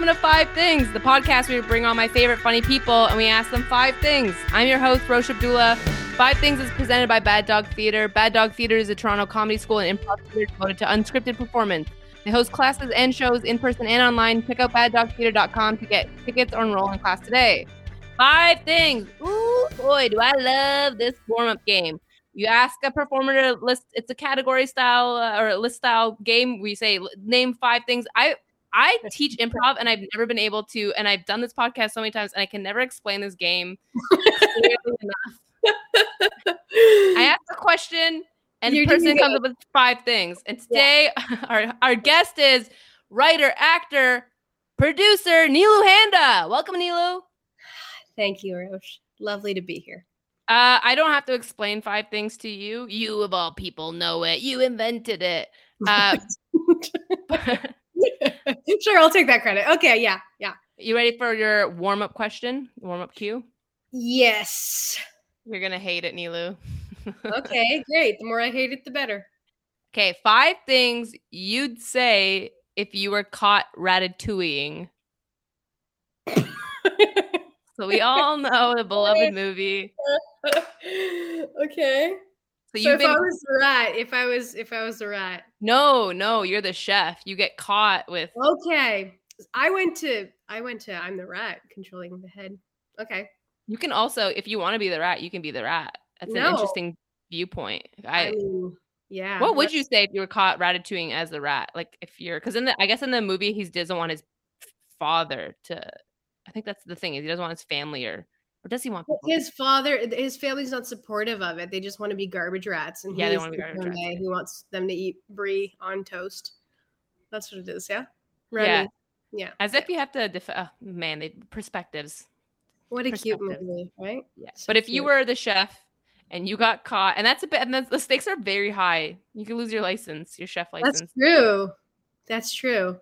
welcome to Five Things, the podcast where we bring on my favorite funny people and we ask them 5 things. I'm your host, Rosh Abdullah. 5 Things is presented by Bad Dog Theatre. Bad Dog Theatre is a Toronto comedy school and improv theatre devoted to unscripted performance. They host classes and shows in person and online. Check out baddogtheatre.com to get tickets or enroll in class today. 5 things. Ooh, boy, do I love this warm-up game. You ask a performer to list, it's a category style or a list style game. We say, name 5 things. I teach improv and I've never been able to, and I've done this podcast so many times and I can never explain this game clearly enough. I ask a question and the person comes up with 5 things. And today our guest is writer, actor, producer, Neelu Handa. Welcome, Neelu. Thank you, Rosh. Lovely to be here. I don't have to explain 5 things to you. You, of all people, know it. You invented it. Sure, I'll take that credit. Okay, yeah. You ready for your warm-up question? Warm-up cue? Yes. You're going to hate it, Neelu. Okay, great. The more I hate it, the better. Okay, 5 things you'd say if you were caught ratatouilleing. So we all know the beloved movie. Okay. So if I was the rat, if I was the rat. No, you're the chef. You get caught with. Okay. I went to I'm the rat controlling the head. Okay. You can also, if you want to be the rat, you can be the rat. That's an interesting viewpoint. I mean, yeah. What would you say if you were caught ratatouilleing as the rat? Like if you're, because I guess in the movie he doesn't want his father to. I think that's the thing is he doesn't want his family or does he want people? His family's not supportive of it. They just want to be garbage rats. And they want to be garbage rats. He wants them to eat brie on toast. That's what it is, yeah? Remy. Yeah. As if you have to, perspectives. What a cute movie, right? Yeah. So but if you were the chef and you got caught, and the stakes are very high. You could lose your license, your chef license. That's true.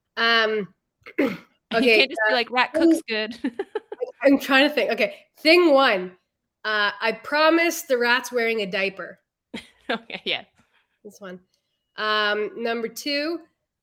Okay, you can't just be like, rat cooks good. I'm trying to think. Okay, thing 1. I promise the rat's wearing a diaper. Okay, yeah. This one. Number 2.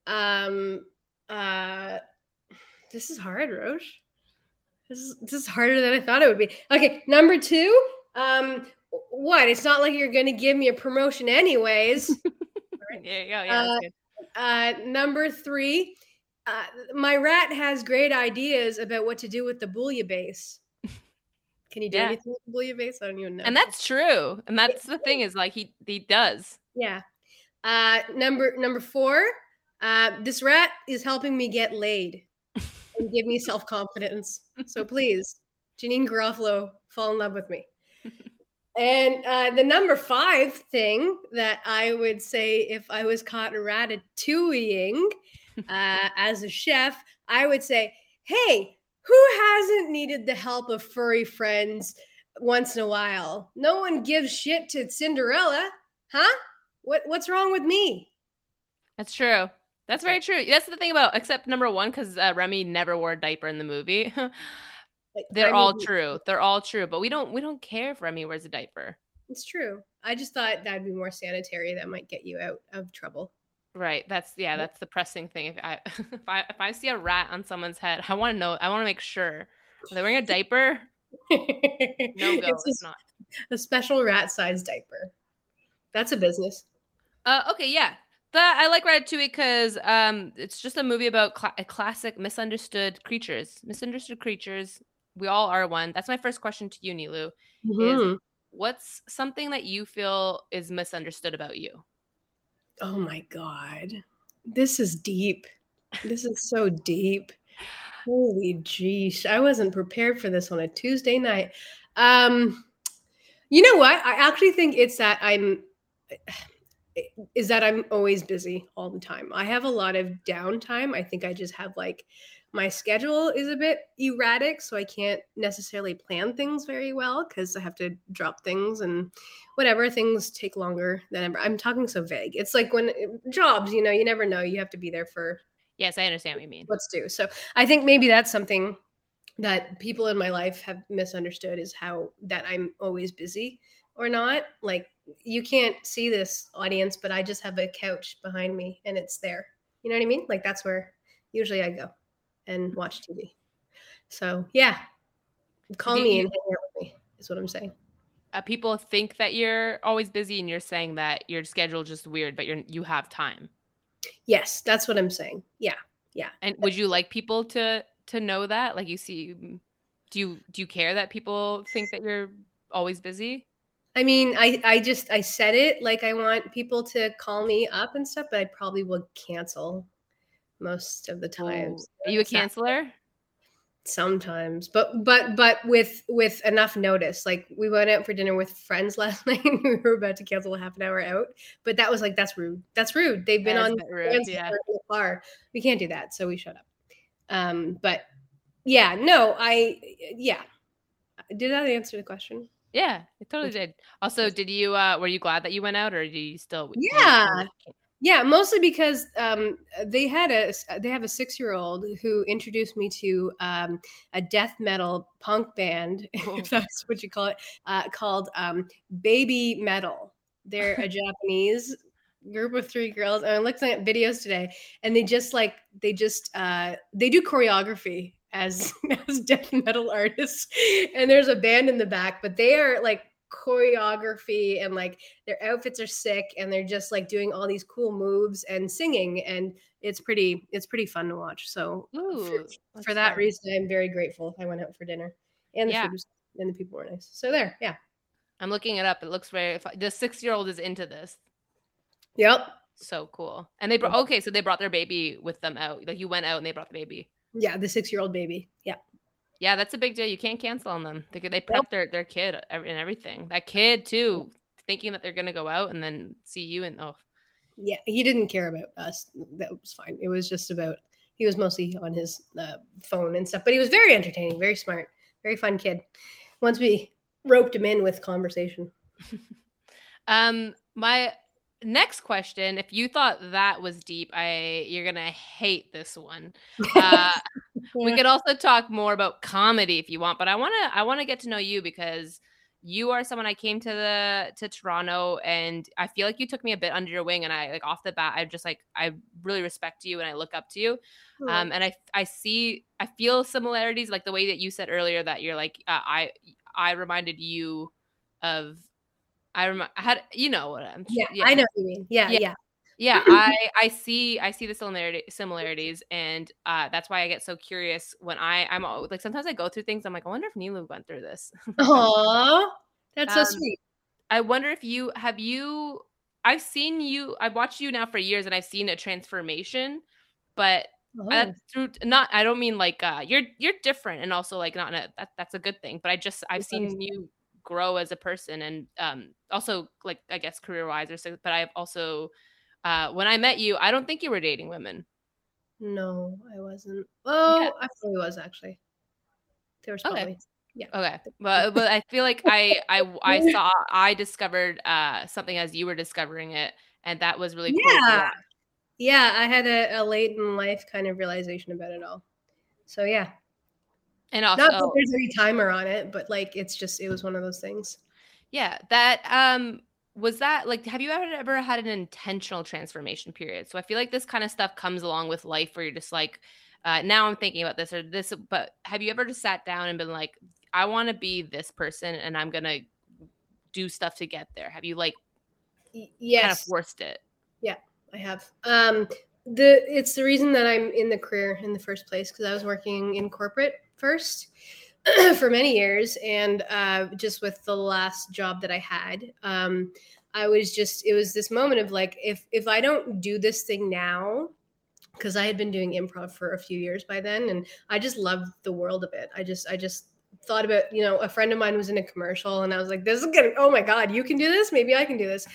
This is hard, Rosh. This is harder than I thought it would be. Okay, number 2. What? It's not like you're going to give me a promotion anyways. Right. Yeah. Number 3. My rat has great ideas about what to do with the bouillabaisse. Can you do anything with the bouillabaisse? I don't even know. And that's true. And that's the thing is like he does. Yeah. Number 4. This rat is helping me get laid and give me self-confidence. So please, Janine Garofalo, fall in love with me. And the number 5 thing that I would say if I was caught ratatouilleing as a chef, I would say, hey, who hasn't needed the help of furry friends once in a while? No one gives shit to Cinderella, huh? What's wrong with me? That's true. That's very true. That's the thing about, except number 1, because Remy never wore a diaper in the movie. They're all true. They're all true. But we don't care if Remy wears a diaper. It's true. I just thought that'd be more sanitary. That might get you out of trouble. Right. That's the pressing thing. If I see a rat on someone's head, I want to know. I want to make sure. Are they wearing a diaper? No go. It's not a special rat-sized diaper. That's a business. Okay. Yeah. I like Ratatouille because it's just a movie about a classic misunderstood creatures. Misunderstood creatures. We all are one. That's my first question to you, Neelu. Mm-hmm. Is what's something that you feel is misunderstood about you? Oh my God. This is deep. This is so deep. Holy jeez. I wasn't prepared for this on a Tuesday night. You know what? I actually think it's that I'm always busy all the time. I have a lot of downtime. I think I just have my schedule is a bit erratic, so I can't necessarily plan things very well because I have to drop things and whatever. Things take longer than ever. I'm talking so vague. It's like when jobs, you never know. You have to be there for. Yes, I understand what you mean. What's due. So I think maybe that's something that people in my life have misunderstood is how that I'm always busy or not. Like you can't see this audience, but I just have a couch behind me and it's there. You know what I mean? Like that's where usually I go. and watch TV. So yeah, call me and hang out with me is what I'm saying. People think that you're always busy, and you're saying that your schedule's just weird, but you have time. Yes, that's what I'm saying. Yeah. And would you like people to know that? Like, do you care that people think that you're always busy? I mean, I said it like I want people to call me up and stuff, but I probably will cancel most of the times. Are you a canceler? Sometimes, but with enough notice. Like, we went out for dinner with friends last night and we were about to cancel a half an hour out, but that was like, that's rude. They've been on the bar. We can't do that, so we shut up. But yeah, no, did that answer the question? Yeah, it totally did. Also, were you glad that you went out, or do you still? Yeah, mostly because they have a 6-year-old who introduced me to a death metal punk band, if that's what you call it, called Baby Metal. They're a Japanese group of 3 girls. And I looked at videos today, and they do choreography as death metal artists. And there's a band in the back, but they are like choreography, and like their outfits are sick, and they're just like doing all these cool moves and singing, and it's pretty fun to watch. So for that reason, I'm very grateful I went out for dinner, and the food was, and the people were nice. So there, yeah. I'm looking it up. It looks very fun. The 6-year-old is into this. Yep. So cool. And so they brought their baby with them out. Like, you went out and they brought the baby. Yeah, the 6-year-old baby. Yeah. Yeah, that's a big deal. You can't cancel on them. They prep their kid and everything. That kid too, thinking that they're gonna go out and then see you and Yeah, he didn't care about us. That was fine. It was just about, he was mostly on his phone and stuff, but he was very entertaining, very smart, very fun kid. Once we roped him in with conversation. My next question, if you thought that was deep, you're gonna hate this one. We could also talk more about comedy if you want, but I want to get to know you, because you are someone I came to Toronto, and I feel like you took me a bit under your wing, and I, like, off the bat, I really respect you and I look up to you. And I feel similarities, like the way that you said earlier that you're like, I reminded you of, I had, you know what I'm. Yeah, I know what you mean. Yeah. Yeah, I see the similarities, and that's why I get so curious when I'm like, sometimes I go through things. I'm like, I wonder if Nilu went through this. Aww, that's so sweet. I wonder if I've seen you. I've watched you now for years, and I've seen a transformation, but I don't mean like you're different, and also like not that's a good thing. But I've seen you grow as a person, and also, like, I guess career wise or so. But I've also. When I met you, I don't think you were dating women. No, I wasn't. Oh, yeah. I probably was, actually. There was probably. Okay. Yeah. Okay. But I feel like I discovered something as you were discovering it, and that was really cool. Yeah, I had a late in life kind of realization about it all. So yeah. And also, not that there's any timer on it, but like, it was one of those things. Yeah. That was that, like, have you ever had an intentional transformation period? So I feel like this kind of stuff comes along with life, where you're just like, now I'm thinking about this or this, but have you ever just sat down and been like, I want to be this person and I'm going to do stuff to get there? Have you kind of forced it? Yeah, I have. It's the reason that I'm in the career in the first place, because I was working in corporate first for many years, and just with the last job that I had, it was this moment of like, if I don't do this thing now, because I had been doing improv for a few years by then, and I just loved the world of it. I just thought about, a friend of mine was in a commercial, and I was like, this is gonna, oh my God, you can do this? Maybe I can do this.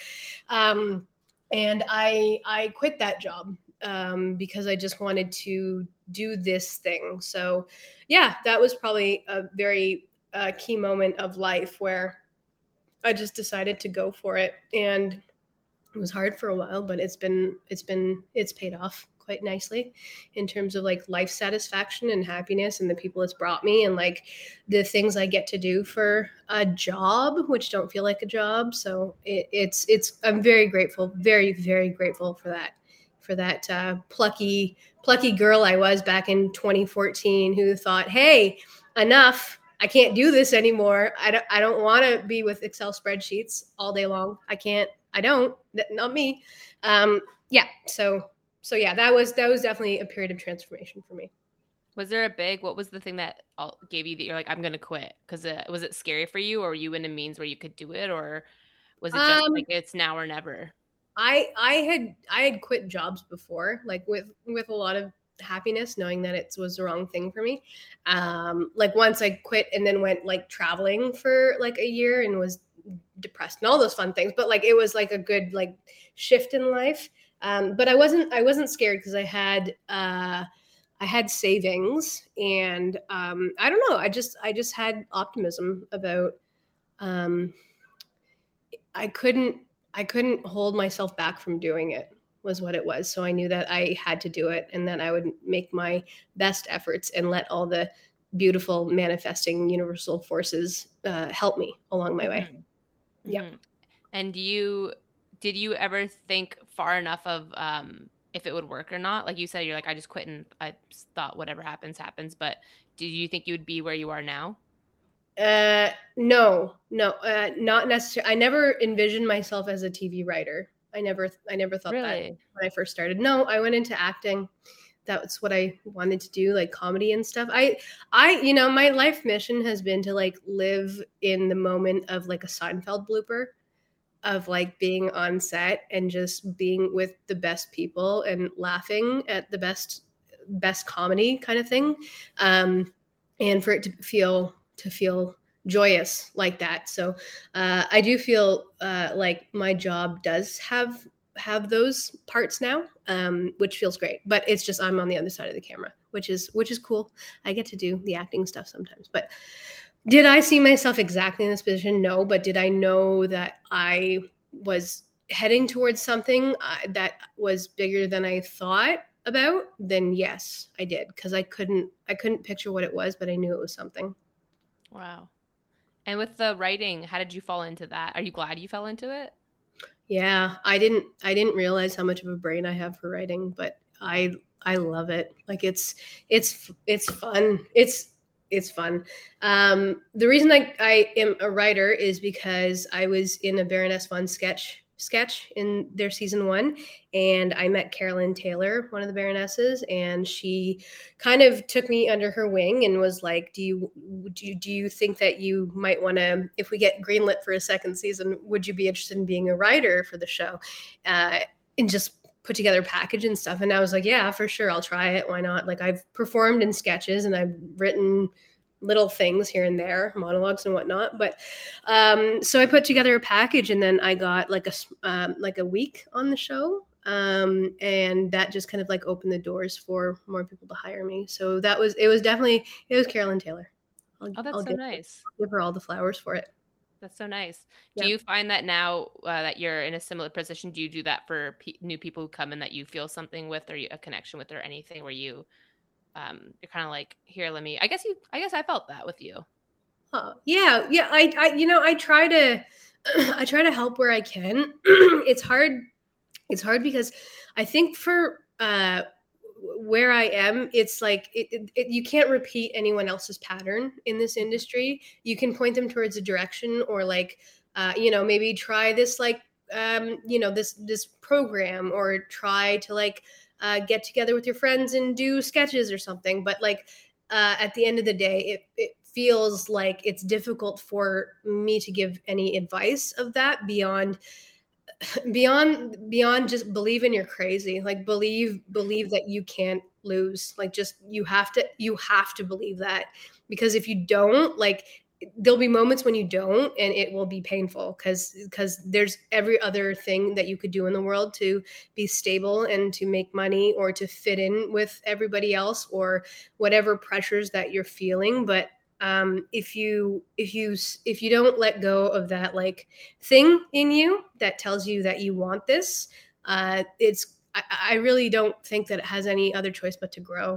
And I quit that job because I just wanted to do this thing. So yeah, that was probably a very key moment of life where I just decided to go for it. And it was hard for a while, but it's paid off quite nicely in terms of like life satisfaction and happiness, and the people it's brought me, and like the things I get to do for a job, which don't feel like a job. So I'm very grateful, very, very grateful for that for that plucky girl I was back in 2014 who thought, hey, enough. I can't do this anymore. I don't want to be with Excel spreadsheets all day long. I don't, not me. Yeah. So yeah, that was definitely a period of transformation for me. Was there what was the thing that gave you that you're like, I'm going to quit? Because was it scary for you, or were you in a means where you could do it, or was it just like it's now or never? I had quit jobs before, like with a lot of happiness, knowing that it was the wrong thing for me. Like once I quit and then went like traveling for like a year and was depressed and all those fun things, but like it was like a good like shift in life. But I wasn't scared because I had savings, and I don't know, I just had optimism about I couldn't hold myself back from doing it, was what it was. So I knew that I had to do it, and that I would make my best efforts and let all the beautiful manifesting universal forces help me along my way. Mm-hmm. Yeah. And did you ever think far enough of if it would work or not? Like you said, you're like, I just quit and I thought whatever happens, happens. But do you think you would be where you are now? No, not necessarily. I never envisioned myself as a TV writer. I never thought that when I first started. No, I went into acting. That's what I wanted to do, like comedy and stuff. I my life mission has been to like live in the moment of like a Seinfeld blooper, of like being on set and just being with the best people and laughing at the best comedy kind of thing. And for it to feel joyous like that. So I do feel like my job does have those parts now, which feels great. But it's just I'm on the other side of the camera, which is cool. I get to do the acting stuff sometimes. But did I see myself exactly in this position? No. But did I know that I was heading towards something that was bigger than I thought about? Then yes, I did, because I couldn't picture what it was, but I knew it was something. Wow. And with the writing, how did you fall into that? Are you glad you fell into it? Yeah, I didn't realize how much of a brain I have for writing, but I love it. Like it's fun. It's fun. The reason I am a writer is because I was in a Baroness Von sketch in their season 1, and I met Carolyn Taylor, one of the Baronesses, and she kind of took me under her wing and was like, do you think that you might want to, if we get greenlit for a second season, would you be interested in being a writer for the show, and just put together a package and stuff? And I was like, yeah, for sure, I'll try it. Why not? Like, I've performed in sketches and I've written little things here and there, monologues and whatnot. But so I put together a package, and then I got like a week on the show. And that just kind of like opened the doors for more people to hire me. So it was Carolyn Taylor. That's so nice. I'll give her all the flowers for it. That's so nice. Do you find that now that you're in a similar position, do you do that for new people who come in that you feel something with, or a connection with, or anything where you're kind of like, here, let me, I guess I felt that with you. Yeah. I try to help where I can. It's hard because I think for where I am, it's like you can't repeat anyone else's pattern in this industry. You can point them towards a direction, or like maybe try this like this program, or try to like get together with your friends and do sketches or something. But like at the end of the day, it feels like it's difficult for me to give any advice of that beyond just believe in you're crazy. Like believe that you can't lose. Like just you have to believe that, because if you don't, like there'll be moments when you don't, and it will be painful because there's every other thing that you could do in the world to be stable and to make money, or to fit in with everybody else, or whatever pressures that you're feeling. But if you don't let go of that like thing in you that tells you that you want this, I really don't think that it has any other choice but to grow.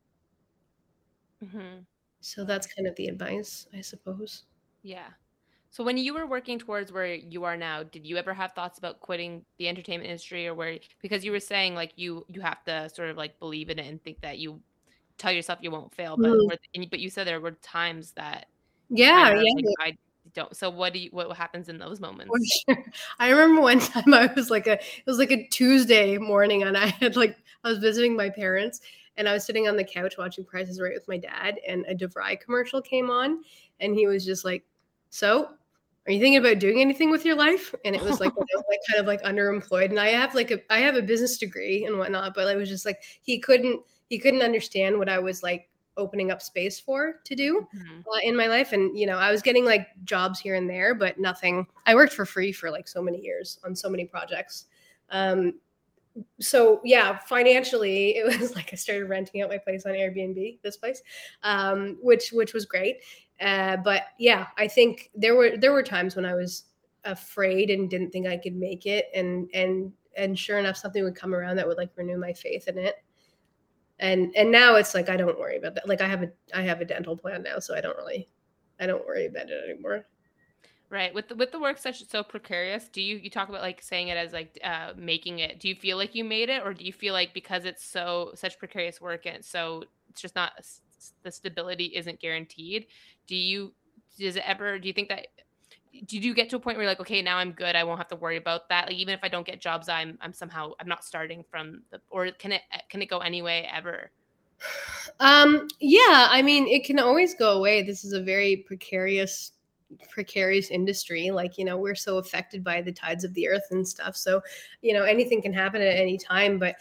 Mm-hmm. So that's kind of the advice, I suppose. Yeah. So when you were working towards where you are now, did you ever have thoughts about quitting the entertainment industry, or where, because you were saying like you have to sort of like believe in it and think that you tell yourself you won't fail, but Mhm. but you said there were times that you kind Yeah, of like yeah. I don't. So what happens in those For moments? sure. I remember one time it was like a Tuesday morning and I was visiting my parents and I was sitting on the couch watching Price is Right with my dad and a DeVry commercial came on and he was just like, "So, are you thinking about doing anything with your life?" And it was like when I was like kind of like underemployed and I have a business degree and whatnot, but it was just like he couldn't understand what I was like opening up space for to do Mhm. in my life. And, I was getting like jobs here and there, but nothing. I worked for free for like so many years on so many projects. Um, so yeah, financially, it was like I started renting out my place on Airbnb, this place, which was great. But yeah, I think there were times when I was afraid and didn't think I could make it, and sure enough, something would come around that would like renew my faith in it. And now it's like I don't worry about that. Like I have a dental plan now, so I don't worry about it anymore. Right. With the work such so precarious, do you talk about like saying it as like making it? Do you feel like you made it, or do you feel like because it's such precarious work and so it's just not the stability isn't guaranteed? Do you does it ever do you think that did you get to a point where you're like, okay, now I'm good, I won't have to worry about that? Like even if I don't get jobs, I'm somehow I'm not starting from the, or can it go anyway ever? Yeah, I mean, it can always go away. This is a very precarious industry. Like, we're so affected by the tides of the earth and stuff. So, anything can happen at any time. But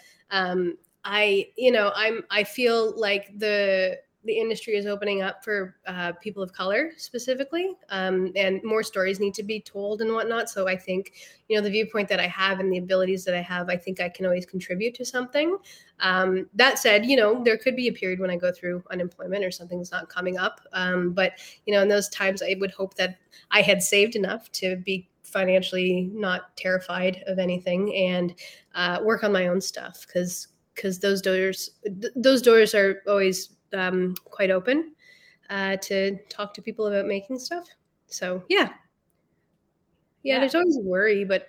I feel like the industry is opening up for people of color specifically, and more stories need to be told and whatnot. So I think, the viewpoint that I have and the abilities that I have, I think I can always contribute to something. That said, there could be a period when I go through unemployment or something's not coming up. But, in those times, I would hope that I had saved enough to be financially not terrified of anything and work on my own stuff because those doors are always quite open to talk to people about making stuff. So yeah, Yeah. there's always worry, but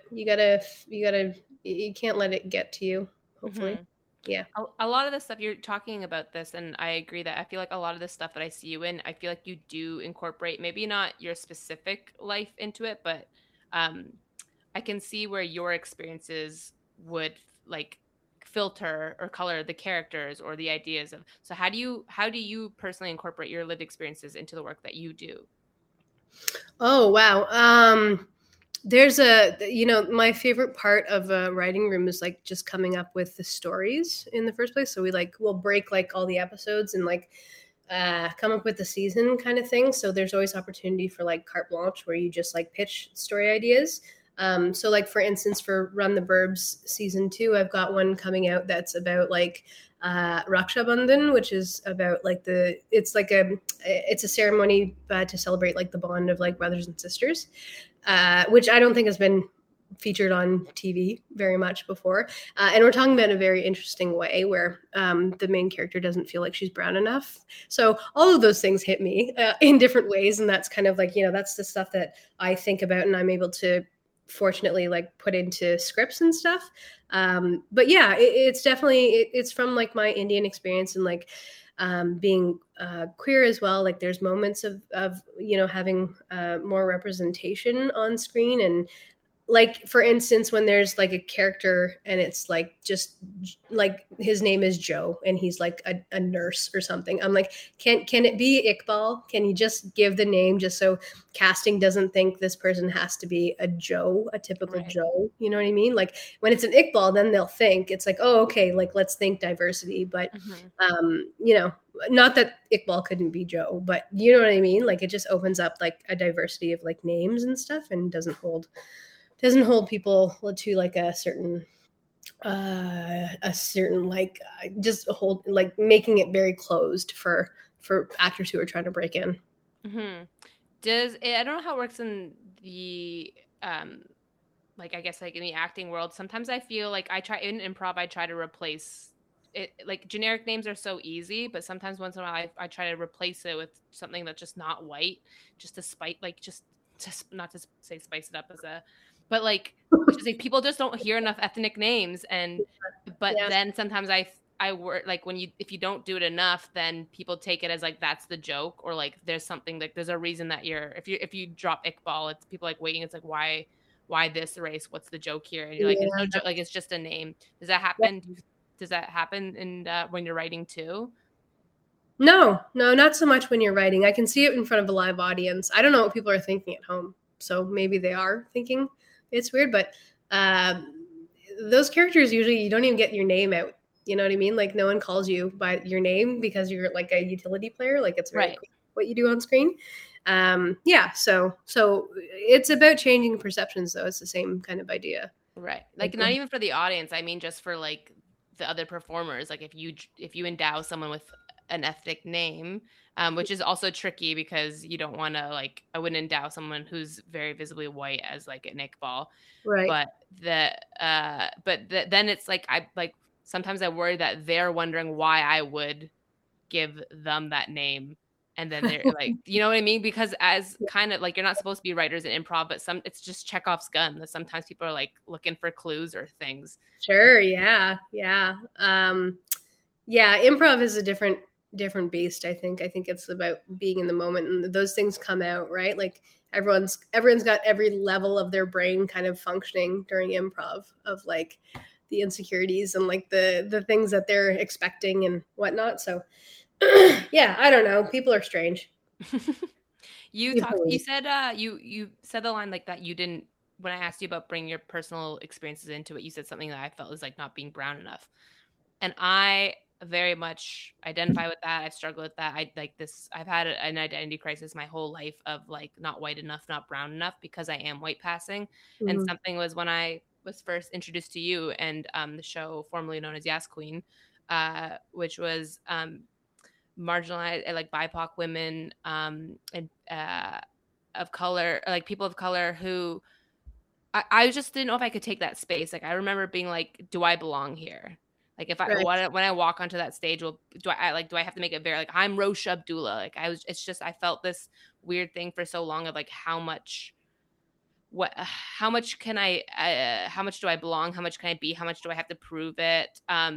you can't let it get to you. Hopefully, Hmm. yeah. A lot of the stuff you're talking about this, and I agree that I feel like a lot of the stuff that I see you in, I feel like you do incorporate maybe not your specific life into it, but um, I can see where your experiences would like filter or color the characters or the ideas of. So how do you personally incorporate your lived experiences into the work that you do? Oh wow. There's my favorite part of a writing room is like just coming up with the stories in the first place. So we'll break like all the episodes and like come up with the season kind of thing. So there's always opportunity for like carte blanche where you just like pitch story ideas. So like for instance, for Run the Burbs season 2, I've got one coming out that's about like Raksha Bandhan, which is about like it's a ceremony to celebrate like the bond of like brothers and sisters, which I don't think has been featured on TV very much before. And we're talking about in a very interesting way where the main character doesn't feel like she's brown enough. So all of those things hit me in different ways. And that's kind of like, that's the stuff that I think about and I'm able to fortunately like put into scripts and stuff. But yeah, it's definitely, it's from like my Indian experience and like being queer as well. Like there's moments of having more representation on screen. And like for instance when there's like a character and it's like just like his name is Joe and he's like a nurse or something, I'm like, can it be Iqbal? Can you just give the name just so casting doesn't think this person has to be a Joe, a typical Right. Joe? You know what I mean? Like when it's an Iqbal, then they'll think it's like, oh okay, like let's think diversity. But Hmm. not that Iqbal couldn't be Joe, but you know what I mean? Like it just opens up like a diversity of like names and stuff and doesn't hold people to like a certain like just hold like making it very closed for actors who are trying to break in. Hmm. Does it, I don't know how it works in the like I guess like in the acting world. Sometimes I feel like I try in improv, I try to replace it, like generic names are so easy, but sometimes once in a while I try to replace it with something that's just not white, just to spite like just not to say spice it up as a, but like, it's just like people just don't hear enough ethnic names, but then sometimes I work like if you don't do it enough, then people take it as like that's the joke, or like there's something like there's a reason that if you drop Iqbal, it's people like waiting. It's like why this race? What's the joke here? And you're like, it's no joke. Like it's just a name. Does that happen? Does that happen in when you're writing too? No, not so much when you're writing. I can see it in front of a live audience. I don't know what people are thinking at home, so maybe they are thinking it's weird. But those characters usually you don't even get your name out. You know what I mean? Like no one calls you by your name because you're like a utility player. Like it's very quick what you do on screen. So it's about changing perceptions, though. It's the same kind of idea, right? Like not even for the audience. I mean, just for like the other performers. Like if you endow someone with an ethnic name, which is also tricky because you don't want to like I wouldn't endow someone who's very visibly white as like an Iqbal, right? But then it's like I like sometimes I worry that they're wondering why I would give them that name. And then they're like, you know what I mean? Because as kind of like, you're not supposed to be writers in improv, but it's just Chekhov's gun that sometimes people are like looking for clues or things. Sure. Yeah. Improv is a different beast. I think it's about being in the moment, and those things come out, right? Like everyone's got every level of their brain kind of functioning during improv, of like the insecurities and like the things that they're expecting and whatnot. So yeah, I don't know. People are strange. You said you said the line like that you didn't, when I asked you about bringing your personal experiences into it, you said something that I felt was like not being brown enough. And I very much identify with that. I've struggled with that. I've had an identity crisis my whole life of like not white enough, not brown enough, because I am white passing. Mm-hmm. And something was when I was first introduced to you and the show formerly known as Yas Queen, which was marginalized, like BIPOC women and of color, like people of color who I just didn't know if I could take that space. Like I remember being like, do I belong here? Like if I when I walk onto that stage, do I have to make it very like I'm Rosh Abdullah? Like I felt this weird thing for so long of like how much do I belong? How much can I be? How much do I have to prove it?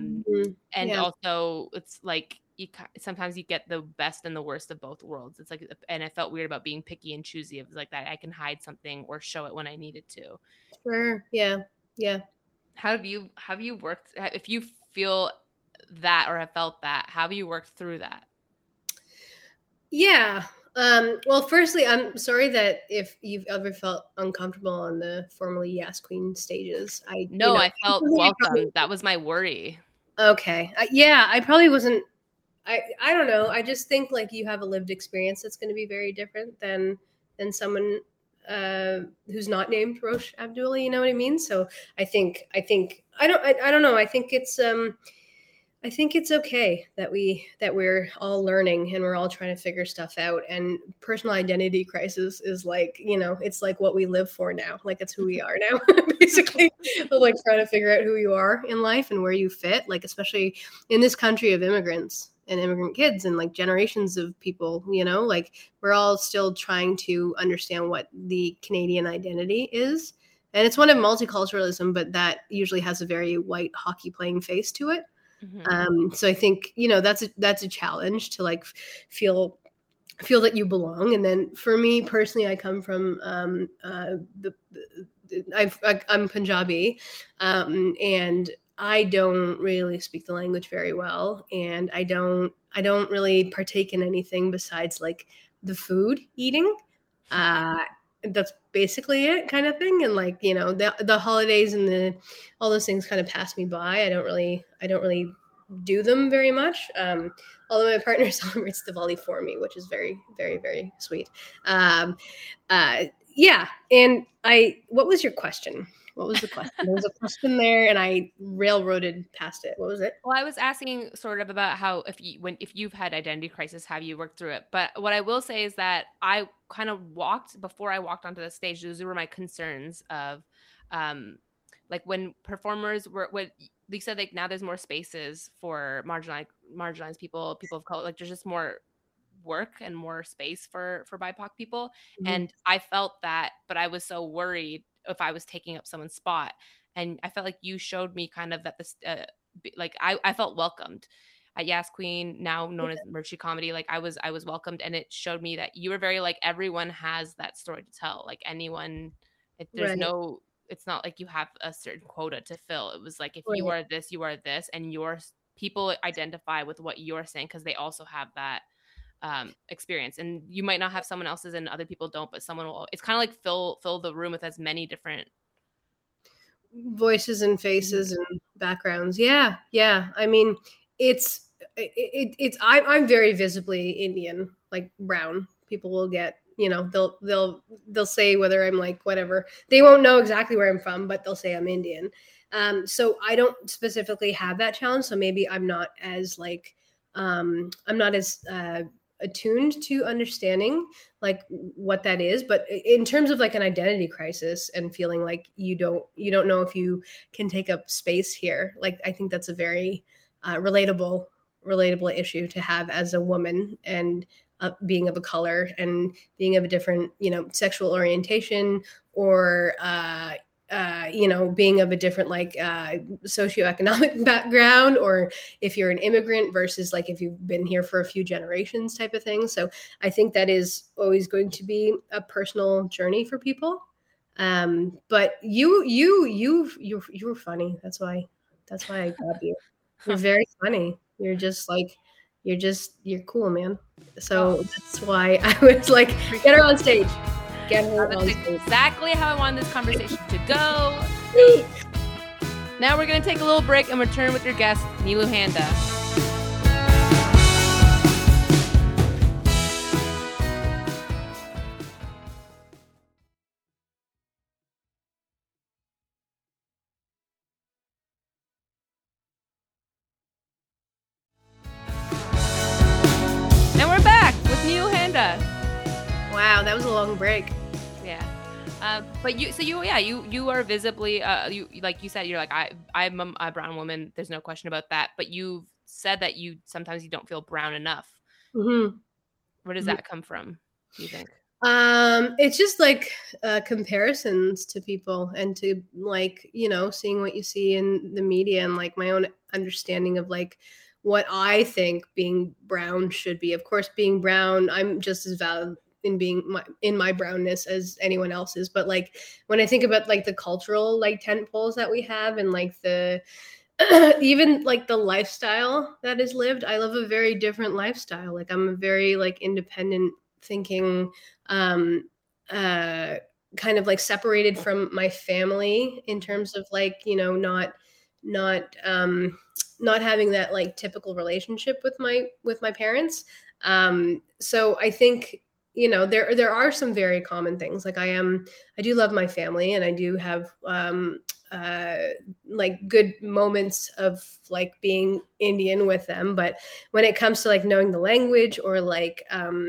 Also it's like sometimes you get the best and the worst of both worlds. It's like, and I felt weird about being picky and choosy. It was like that I can hide something or show it when I needed to. Sure. Yeah. How have you worked, if you feel that or have felt that, how have you worked through that? Yeah. Well, firstly, I'm sorry that if you've ever felt uncomfortable on the formerly Yas Queen stages. I felt welcome. That was my worry. Okay. I probably wasn't. I don't know. I just think like you have a lived experience that's going to be very different than someone who's not named Rosh Abdullah. You know what I mean? So I think I don't know. I think it's okay that we're all learning and we're all trying to figure stuff out. And personal identity crisis is like, it's like what we live for now. Like it's who we are now, basically. Like trying to figure out who you are in life and where you fit. Like especially in this country of immigrants and immigrant kids and like generations of people, like we're all still trying to understand what the Canadian identity is. And it's one of multiculturalism, but that usually has a very white hockey playing face to it. Mm-hmm. So I think, that's a challenge to like feel that you belong. And then for me personally, I come from I'm Punjabi, and I don't really speak the language very well, and I don't really partake in anything besides like the food eating. That's basically it, kind of thing. And like the holidays and all those things kind of pass me by. I don't really do them very much. Although my partner celebrates Diwali for me, which is very, very, very sweet. Yeah. And what was your question? What was the question? There was a question there and I railroaded past it. What was it? Well, I was asking sort of about how if you've had identity crisis, have you worked through it? But what I will say is that I kind of before I walked onto the stage, those were my concerns of like when performers were they said like now there's more spaces for marginalized people of color. Like there's just more work and more space for BIPOC people. Mhm. And I felt that, but I was so worried if I was taking up someone's spot. And I felt like you showed me kind of that this, like I felt welcomed at Yas Queen, now known as Merchie Comedy. Like I was welcomed, and it showed me that you were very like everyone has that story to tell. Like anyone, there's Right. no, it's not like you have a certain quota to fill. It was like if you Right. are this, you are this, and your people identify with what you're saying because they also have that experience. And you might not have someone else's, and other people don't, but someone will. It's kind of like fill the room with as many different Voices and faces and backgrounds. Yeah. Yeah. I mean, I'm very visibly Indian, like brown. People will get, they'll say whether I'm like whatever. They won't know exactly where I'm from, but they'll say I'm Indian. So I don't specifically have that challenge. So maybe I'm not as attuned to understanding like what that is. But in terms of like an identity crisis and feeling like you don't know if you can take up space here, like I think that's a very relatable issue to have as a woman, and being of a color and being of a different sexual orientation, or being of a different like socioeconomic background, or if you're an immigrant versus like if you've been here for a few generations type of thing. So I think that is always going to be a personal journey for people. But you were funny. That's why I grabbed you. You're very funny. You're just like you're cool, man. So that's why I was like, get her on stage. That's exactly how I wanted this conversation to go. Now we're going to take a little break and return with your guest, Neelu Handa. And we're back with Neelu Handa. Wow, that was a long break. Yeah. But you are visibly, you like you said, you're like, I'm a brown woman. There's no question about that. But you've said that sometimes you don't feel brown enough. Mm-hmm. Where does that come from, do you think? It's just like comparisons to people, and to like, seeing what you see in the media, and like my own understanding of like what I think being brown should be. Of course, being brown, I'm just as valid in being in my brownness as anyone else is. But like when I think about like the cultural like tent poles that we have, and like the even like the lifestyle that is lived, I live a very different lifestyle. Like I'm a very like independent thinking, kind of like separated from my family in terms of like, not having that like typical relationship with my parents. So I think, there are some very common things. Like I do love my family, and I do have like good moments of like being Indian with them. But when it comes to like knowing the language, or like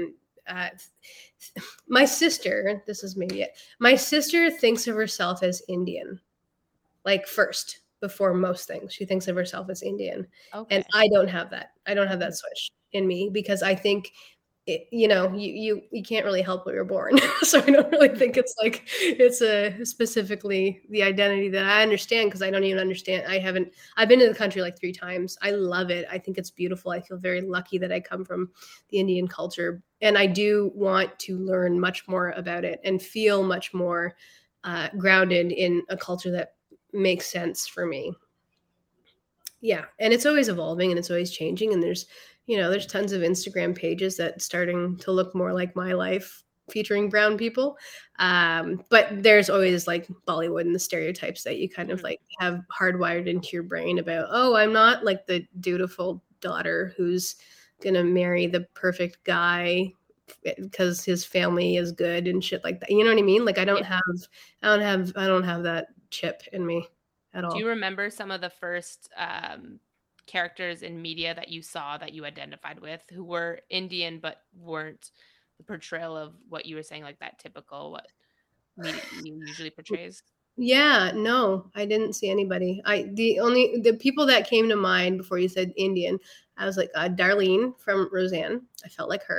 my sister, this is maybe it. My sister thinks of herself as Indian, like first, before most things. She thinks of herself as Indian. Okay. And I don't have that. I don't have that switch in me, because I think you can't really help where you're born. So I don't really think it's like it's specifically the identity that I understand, because I don't even understand. I've been to the country like 3 times. I love it. I think it's beautiful. I feel very lucky that I come from the Indian culture, and I do want to learn much more about it and feel much more grounded in a culture that makes sense for me. Yeah, and it's always evolving, and it's always changing, and there's tons of Instagram pages that starting to look more like my life, featuring brown people. But there's always like Bollywood and the stereotypes that you kind of like have hardwired into your brain about, oh, I'm not like the dutiful daughter who's gonna marry the perfect guy because his family is good and shit like that. You know what I mean? Like I don't have that chip in me at all. Do you remember some of the first characters in media that you saw that you identified with, who were Indian but weren't the portrayal of what you were saying, like that typical what media usually portrays? Yeah, no, I didn't see anybody. The people that came to mind before you said Indian, I was like Darlene from Roseanne. I felt like her.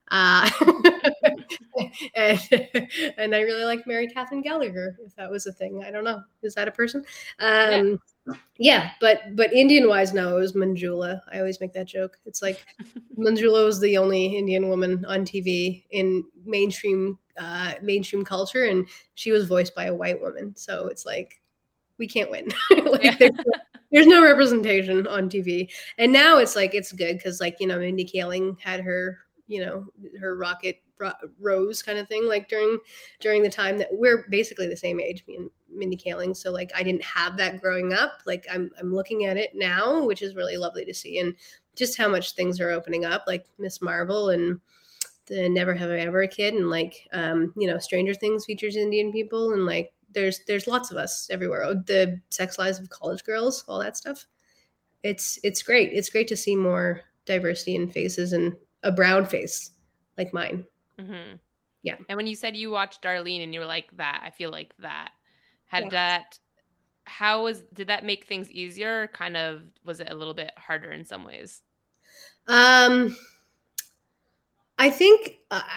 Uh, and, and I really like Mary Catherine Gallagher, if that was a thing. I don't know. Is that a person? Yeah, but Indian wise, no, it was Manjula. I always make that joke. It's like Manjula was the only Indian woman on TV in mainstream culture, and she was voiced by a white woman. So it's like we can't win. There's no representation on TV, and now it's like it's good because like Mindy Kaling had her her rocket rose kind of thing like during the time that we're basically the same age, me and Mindy Kaling. So like I didn't have that growing up. Like I'm looking at it now, which is really lovely to see, and just how much things are opening up, like Miss Marvel and the Never Have I Ever Kid, and like Stranger Things features Indian people, and like there's lots of us everywhere. The Sex Lives of College Girls, all that stuff. It's great. It's great to see more diversity in faces and a brown face like mine. Mm-hmm. Yeah. And when you said you watched Darlene and you were like that, I feel like that. Did that make things easier? Or kind of, was it a little bit harder in some ways? I think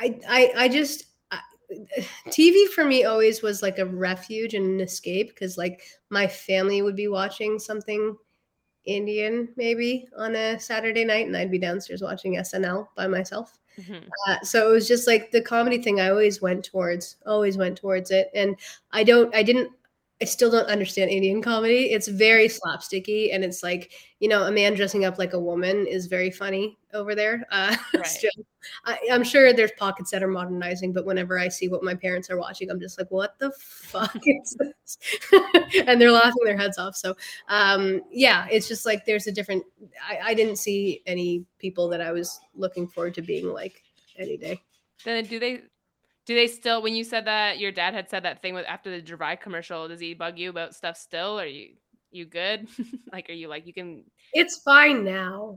TV for me always was like a refuge and an escape because like my family would be watching something Indian maybe on a Saturday night and I'd be downstairs watching SNL by myself. Mm-hmm. So it was just like the comedy thing I always went towards it. And I still don't understand Indian comedy. It's very slapsticky, and it's like, a man dressing up like a woman is very funny over there. Right. Still, I'm sure there's pockets that are modernizing, but whenever I see what my parents are watching, I'm just like, what the fuck is this? And they're laughing their heads off. So it's just like there's a different, I didn't see any people that I was looking forward to being like any day. Then do they still, when you said that your dad had said that thing after the Dry commercial, does he bug you about stuff still? Are you good? Like, are you like, you can? It's fine now.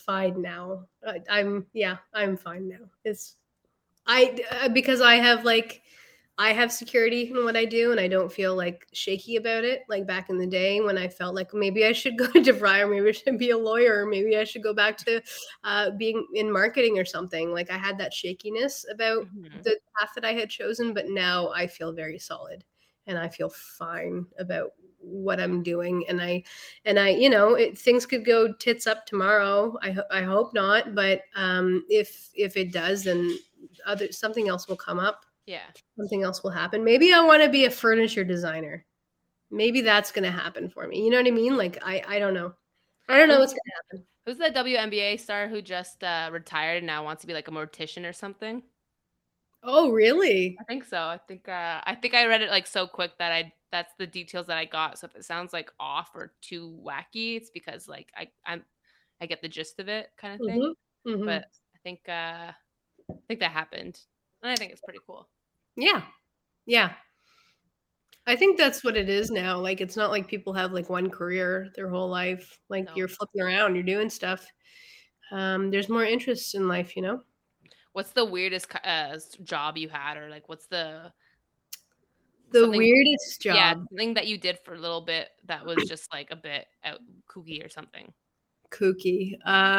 I'm fine now. Because I have security in what I do and I don't feel like shaky about it. Like back in the day when I felt like maybe I should go to DeVry, or maybe I should be a lawyer, or maybe I should go back to being in marketing or something. Like I had that shakiness about the path that I had chosen, but now I feel very solid and I feel fine about what I'm doing. And I things could go tits up tomorrow. I hope not. But if it does, then something else will come up. Yeah. Something else will happen. Maybe I want to be a furniture designer. Maybe that's going to happen for me. You know what I mean? Like, I don't know. I don't know what's going to happen. Who's the WNBA star who just retired and now wants to be like a mortician or something? Oh, really? I think so. I think I read it like so quick that that's the details that I got. So if it sounds like off or too wacky, it's because like I get the gist of it kind of thing. Mm-hmm. Mm-hmm. But I think that happened. And I think it's pretty cool. Yeah. Yeah. I think that's what it is now. Like, it's not like people have like one career their whole life. Like You're flipping around, you're doing stuff. There's more interest in life, What's the weirdest job you had, or like, what's the weirdest job? Yeah, something that you did for a little bit that was just like a bit kooky or something. Kooky.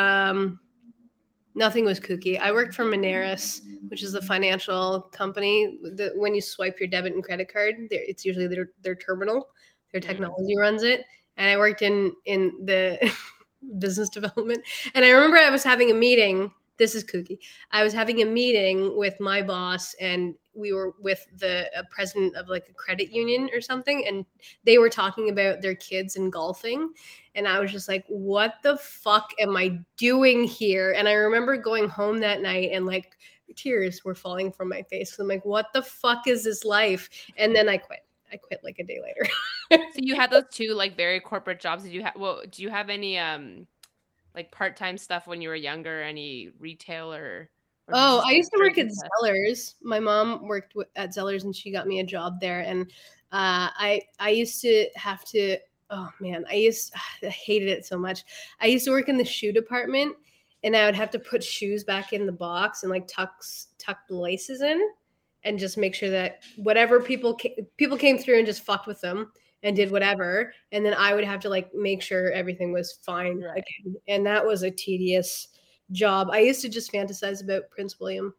Nothing was kooky. I worked for Moneris, which is a financial company. When you swipe your debit and credit card, it's usually their terminal. Their technology runs it. And I worked in the business development. And I remember I was having a meeting. This is kooky. I was having a meeting with my boss, and we were with the president of like a credit union or something, and they were talking about their kids and golfing. And I was just like, what the fuck am I doing here? And I remember going home that night and like tears were falling from my face. I'm like, what the fuck is this life? And then I quit. I quit like a day later. So you had those two like very corporate jobs. Do you have any like part-time stuff when you were younger? Any retail or I used to work at Zellers. My mom worked at Zellers and she got me a job there. And I used to have to, oh man, I hated it so much. I used to work in the shoe department, and I would have to put shoes back in the box and like tuck the laces in and just make sure that whatever people came through and just fucked with them and did whatever. And then I would have to like make sure everything was fine again. And that was a tedious job. I used to just fantasize about Prince William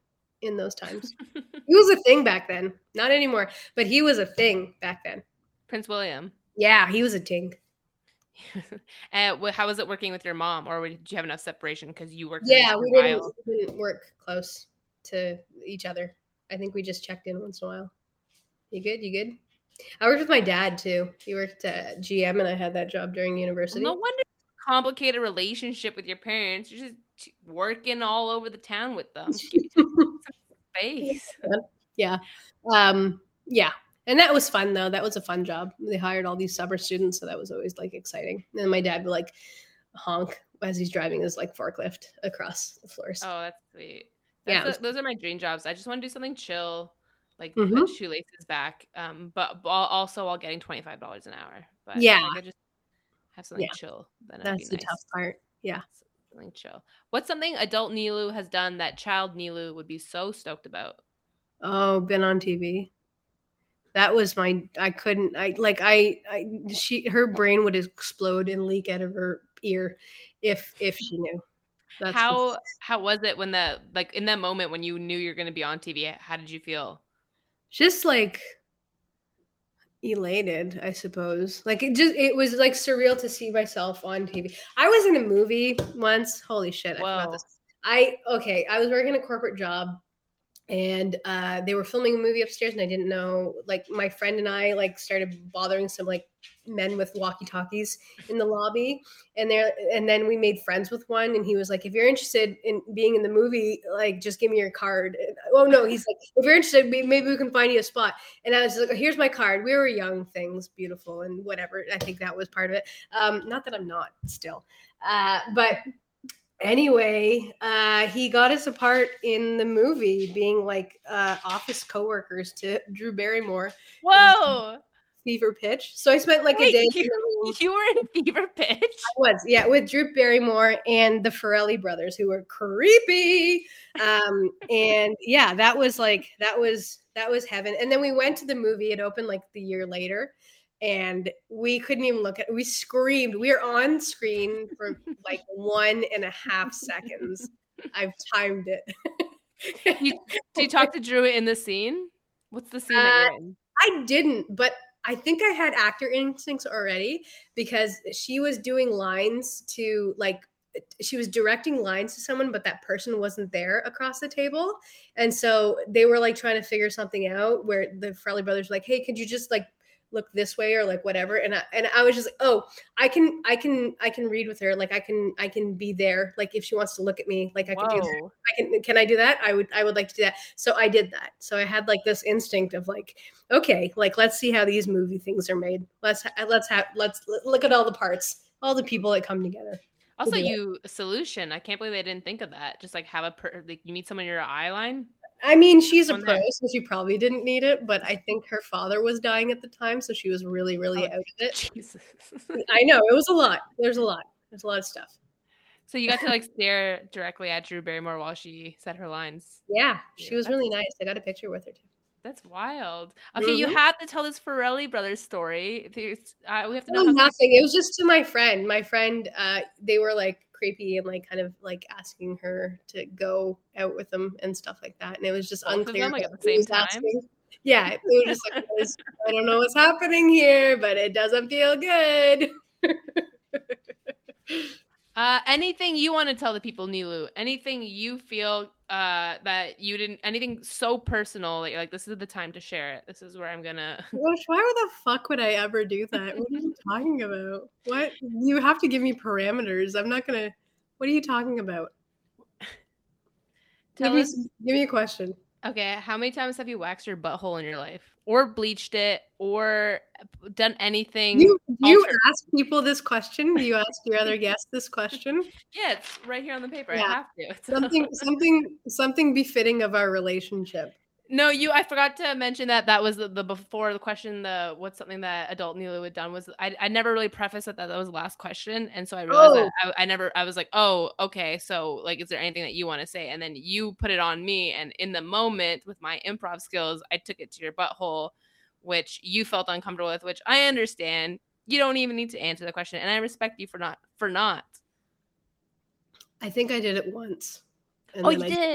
in those times. He was a thing back then. Not anymore, but he was a thing back then. Prince William. Yeah, he was a ting. And how was it working with your mom, or did you have enough separation because you worked? Yeah, we didn't work close to each other. I think we just checked in once in a while. You good? You good? I worked with my dad too. He worked at GM, and I had that job during university. Well, no wonder complicated relationship with your parents. You're just working all over the town with them. Give some space. Yeah. Yeah. And that was fun though. That was a fun job. They hired all these summer students, so that was always like exciting. And my dad would like honk as he's driving his like forklift across the floors. Oh, that's sweet. Those are my dream jobs. I just want to do something chill, like put shoelaces back, but also while getting $25 an hour. But yeah, I just have something chill. Then that's the tough part. Yeah, something chill. What's something adult Nilu has done that child Nilu would be so stoked about? Oh, been on TV. That was her brain would explode and leak out of her ear if she knew. How was it when in that moment when you knew you're going to be on TV? How did you feel? Just like elated, I suppose. Like it was like surreal to see myself on TV. I was in a movie once. Holy shit! Whoa. I forgot this. I was working a corporate job. And they were filming a movie upstairs, and I didn't know. Like my friend and I like started bothering some like men with walkie-talkies in the lobby, and then we made friends with one, and he was like, "If you're interested in being in the movie, like just give me your card." Oh no, he's like, "If you're interested, maybe we can find you a spot." And I was like, "Here's my card." We were young things, beautiful, and whatever. I think that was part of it. Not that I'm not still, but. Anyway, he got us a part in the movie, being like office coworkers to Drew Barrymore. Whoa! Fever Pitch. So I spent like a day. You were in Fever Pitch? I was, yeah, with Drew Barrymore and the Farrelly brothers, who were creepy. And yeah, that was heaven. And then we went to the movie. It opened like the year later. And we couldn't even look at it. We screamed. We were on screen for like 1.5 seconds. I've timed it. Do you talk to Drew in the scene? What's the scene that you're in? I didn't, but I think I had actor instincts already, because she was doing lines to like, she was directing lines to someone, but that person wasn't there across the table. And so they were like trying to figure something out, where the Farrelly brothers were like, "Hey, could you just like look this way," or like whatever. And I was just like, "Oh, I can read with her. Like I can be there. Like if she wants to look at me, like I can do that. Can I do that? I would like to do that." So I did that. So I had like this instinct of like, okay, like let's see how these movie things are made. Let's look at all the parts, all the people that come together. Also, solution. I can't believe they didn't think of that. Just like have like you need someone in your eye line. I mean, she's a pro, so she probably didn't need it, but I think her father was dying at the time, so she was really, really out of it. Jesus. I know, it was a lot. There's a lot of stuff. So you got to like stare directly at Drew Barrymore while she said her lines. Yeah, she was really nice. I got a picture with her too. That's wild. Okay, you have to tell this Farrelly brothers story. We have to know. Nothing. It was just to my friend. My friend, they were like creepy and like kind of like asking her to go out with them and stuff like that, and it was just unclear. Like at the same time. Yeah, it was just like, I don't know what's happening here, but it doesn't feel good. Anything you want to tell the people, Nilu? Anything you feel that you didn't? Anything so personal that you're like, this is the time to share it. This is where I'm gonna. Gosh, why the fuck would I ever do that? What are you talking about? What? You have to give me parameters. I'm not gonna. What are you talking about? Give me a question. Okay, how many times have you waxed your butthole in your life, or bleached it, or done anything? You ask people this question. You ask your other guests this question. Yeah, it's right here on the paper. Yeah. I have to. Something befitting of our relationship. No, I forgot to mention that was the before the question. What's something that adult Nilu had done was I never really prefaced that was the last question, and so I realized that I was like, oh, okay, so like, is there anything that you want to say? And then you put it on me, and in the moment with my improv skills, I took it to your butthole, which you felt uncomfortable with, which I understand. You don't even need to answer the question, and I respect you for not. I think I did it once. Oh, you did.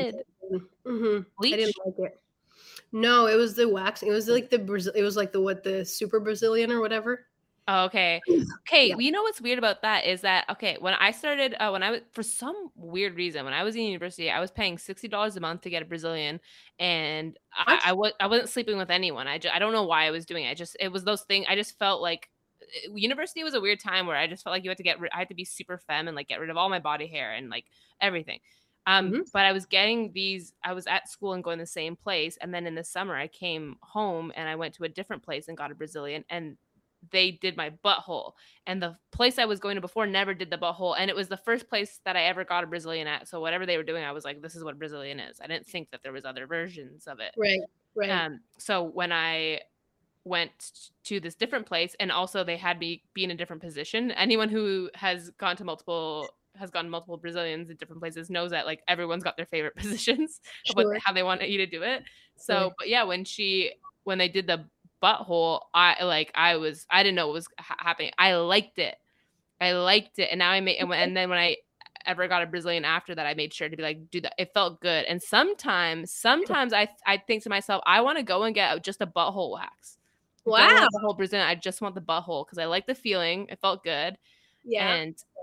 I Bleach? didn't like it. No, it was the wax. It was like the super Brazilian or whatever. Oh, okay. Okay. Yeah. You know what's weird about that is that, okay, when I started, when I was, for some weird reason, when I was in university, I was paying $60 a month to get a Brazilian, and I wasn't sleeping with anyone. I don't know why I was doing it. It was those things. I just felt like university was a weird time where I just felt like I had to be super femme and like get rid of all my body hair and like everything. But I was at school and going to the same place. And then in the summer I came home and I went to a different place and got a Brazilian, and they did my butthole, and the place I was going to before never did the butthole, and it was the first place that I ever got a Brazilian at. So whatever they were doing, I was like, this is what a Brazilian is. I didn't think that there was other versions of it. Right. So when I went to this different place, and also they had me be in a different position, anyone who has gotten multiple Brazilians at different places knows that like everyone's got their favorite positions of how they want you to do it. So, but yeah, when they did the butthole, I didn't know what was happening. I liked it, and now and then when I ever got a Brazilian after that, I made sure to be like, dude, it felt good. And sometimes I think to myself, I want to go and get just a butthole wax. Wow. The whole Brazilian, I just want the butthole because I like the feeling. It felt good. Yeah.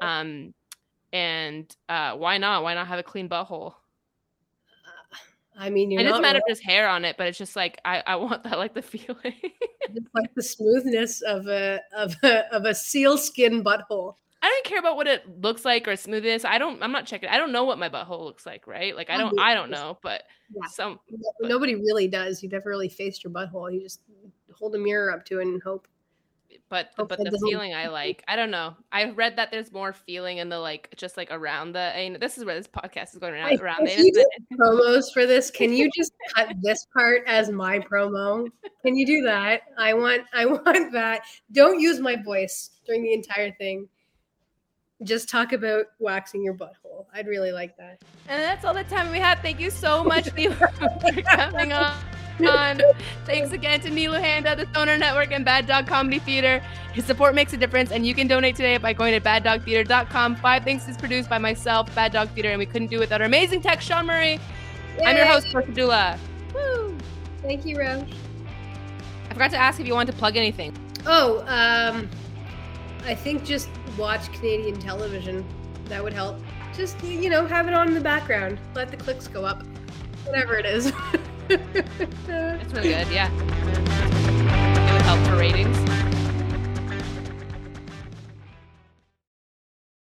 And why not have a clean butthole? I mean, it doesn't matter if there's hair on it, but it's just like I want that, like the feeling. It's like the smoothness of a sealskin butthole. I don't care about what it looks like or smoothness. I'm not checking. I don't know what my butthole looks like, right? Like I don't know, but nobody really does. You never really faced your butthole. You just hold a mirror up to it and hope. But the feeling I like, I don't know. I read that there's more feeling in the like just like around the. This is where this podcast is going around. If you do promos for this, can you just cut this part as my promo? Can you do that? I want that. Don't use my voice during the entire thing. Just talk about waxing your butthole. I'd really like that. And that's all the time we have. Thank you so much, Nilu, for coming on. Thanks again to Nilu Handa, the Stoner Network, and Bad Dog Comedy Theater. His support makes a difference, and you can donate today by going to baddogtheater.com. 5 Things is produced by myself, Bad Dog Theater, and we couldn't do it without our amazing tech, Sean Murray. Yay. I'm your host, Rosha Abdullah. Woo! Thank you, Rosh. I forgot to ask if you want to plug anything. Oh, I think just watch Canadian television. That would help. Just, have it on in the background. Let the clicks go up. Whatever it is. It's really good, yeah. It would help for ratings.